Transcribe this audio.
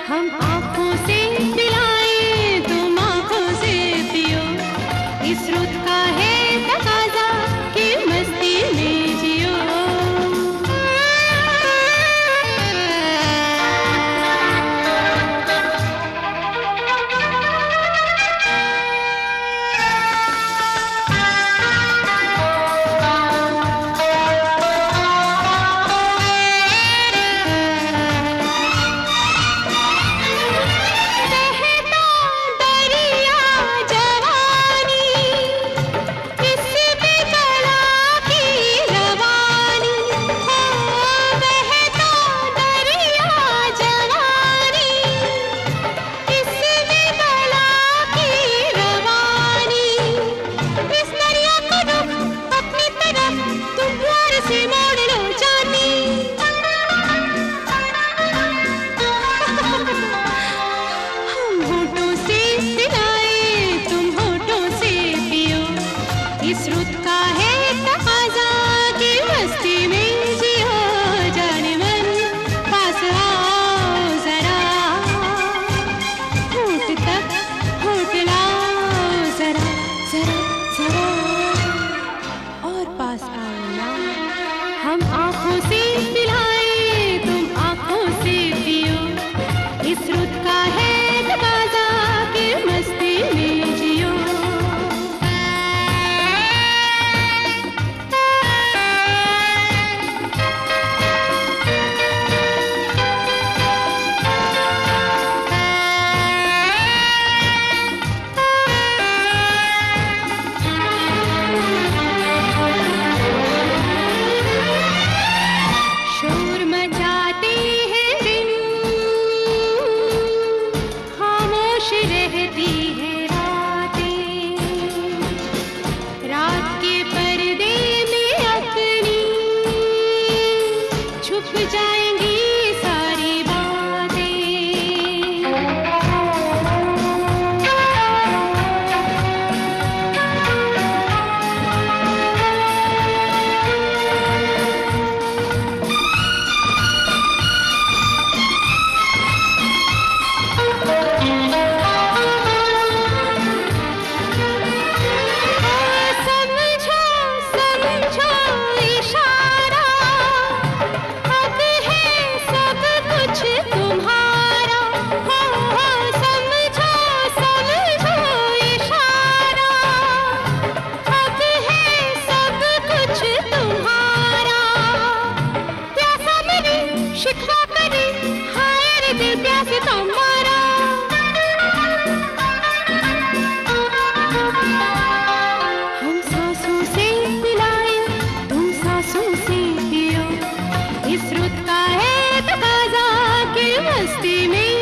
हम आँखों से पिलाएं, तुम आँखों से पियो। इस रुत का है तकाजा कि मस्ती में जियो। इस रुत का है तकाजा कि मस्ती में जियो। जाने मन पास आओ जरा, होठ तक होठ लाओ जरा जरा जरा, और पास आओ ना। हम आँखों से पिलाएं, तुम आँखों से पियो। इस रुत का है तकाजा कि मस्ती में जियो। रहती है रातें, रात के पर्दे में अपनी छुप जाएंगी सारी बातें। हम सांसों से पिलाएं, तुम सांसों से पियो। इस रुत का है तकाजा कि मस्ती में